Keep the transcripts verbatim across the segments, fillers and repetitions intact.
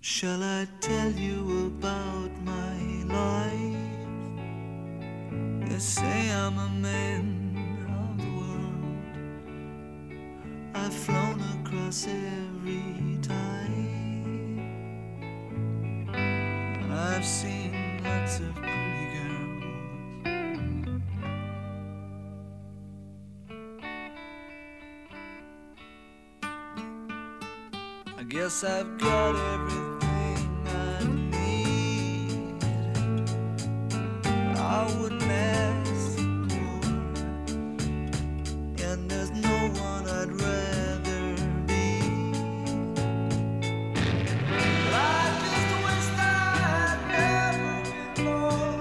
Shall I tell you about my life? They say I'm a man of the world. I've flown across every tide. I've seen lots of pretty girls. I guess I've got everything I need. I wouldn't ask more, and there's no one I'd rather be. But I just wish that I'd never been born.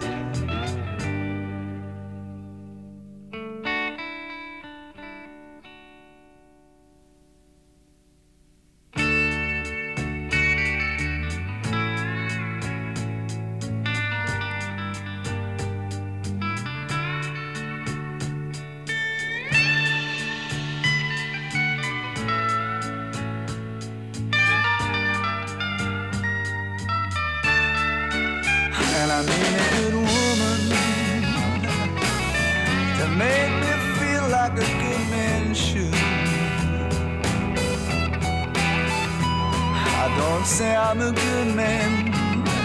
And I need a good woman to make me feel like a good man should. I don't say I'm a good man,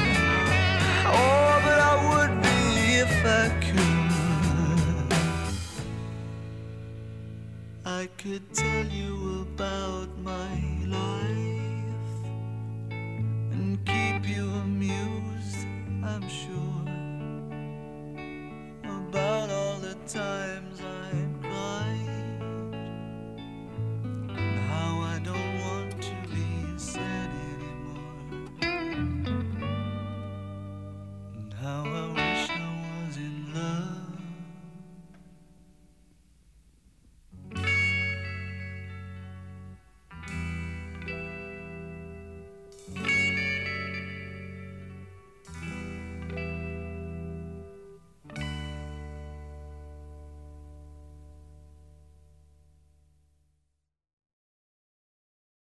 oh, but I would be if I could. I could tell you about my life.